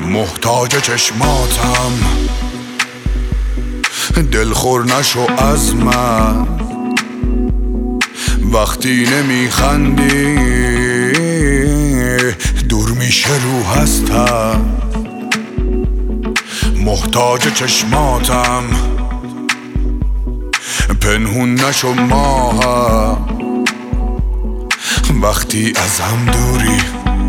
محتاج چشماتم، دلخور نشو از من وقتی نمیخندی، دور میشه رو هستم. محتاج چشماتم، پنهون نشو ماهم وقتی از هم دوری.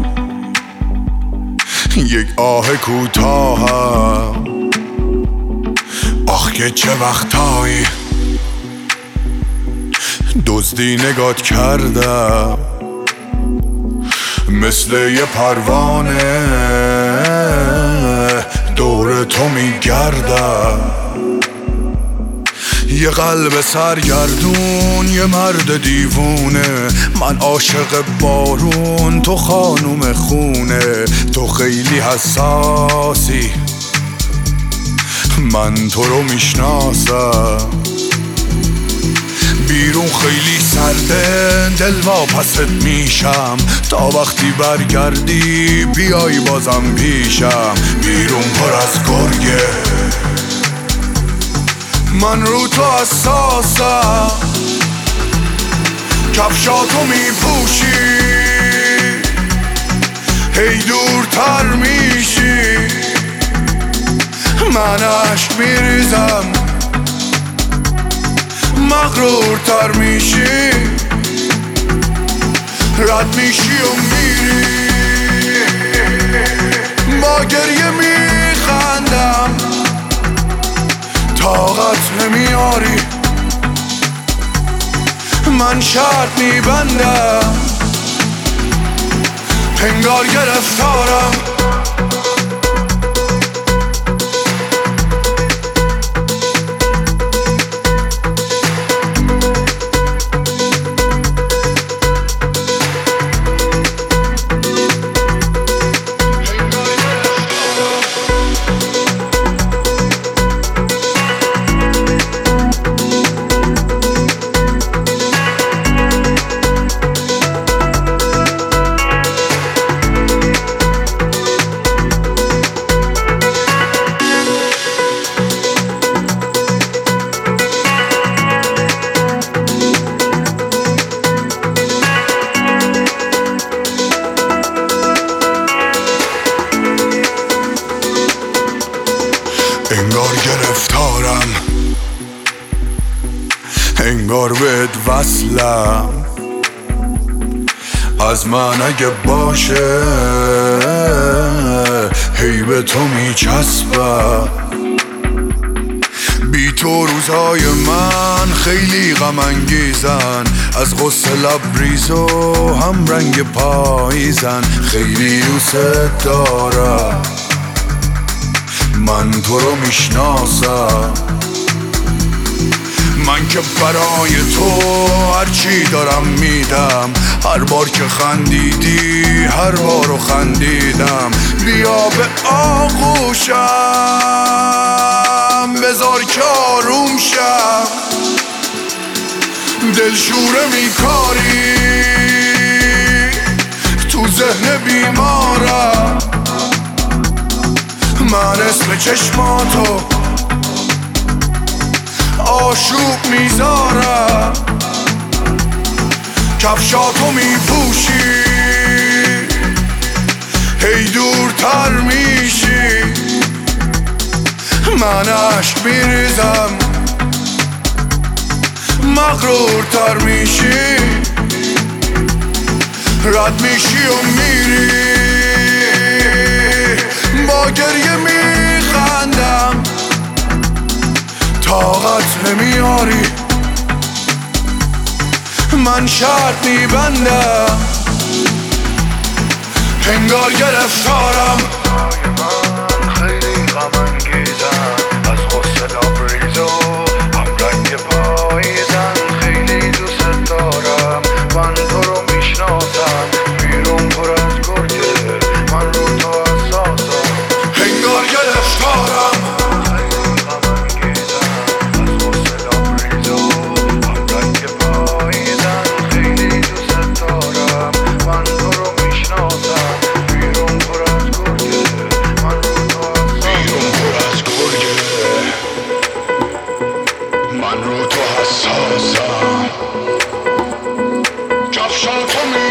یک آه کوتاهم، آخ که چه وقتایی دزدی نگات کردم، مثل یه پروانه دور تو میگردم. یه قلب سرگردون، یه مرد دیوونه، من عاشق بارون، تو خانوم خونه. تو خیلی حساسی، من تو رو میشناسم. بیرون خیلی سرده، دل واپست میشم، تا وقتی برگردی بیای بازم پیشم. بیرون پر از گرگه، من رو تو حساسم. کفشاتو میپوشی، هی دورتر میشی، من عشق میریزم، مغرورتر میشی، رد میشی و میری. با گریه میخندم، طاقت نمیاری، من شرط میبندم، انگار گرفتارم. انگار گرفتارم، انگار بهت وصلم. از من اگه باشه هی به تو میچسبم. بی تو روزهای من خیلی غم انگیزن، از غصه لبریز و هم رنگ پاییزن. خیلی دوست دارم، من تو رو میشناسم. من که برای تو هرچی دارم میدم، هر بار که خندیدی هر بارو خندیدم. بیا به آغوشم، بذار که آروم شم، دلشوره میکاری تو ذهن بیمارم. من اسم چشماتو آشوب میذارم، کفشاتو میپوشی، هی دورتر میشی، من عشق میریزم، مغرورتر میشی، رد میشی و میری. با گریه میخندم، طاقت نمیاری، من شرط میبندم، انگار گرفتارم. من خیلی غم انگیزم، از غصه لبریز و هم رنگ پاییزن. خیلی دوست دارم، من تو رو میشناسم. بیرون پر از گرگه، من رو تو حساسم. انگار گرفتارم، خیلی غم انگیزم، از غصه لبریز و هم رنگ پاییزن. خیلی دوست دارم، من تو رو میشناسم. بیرون پر از گرگه، درخشان تو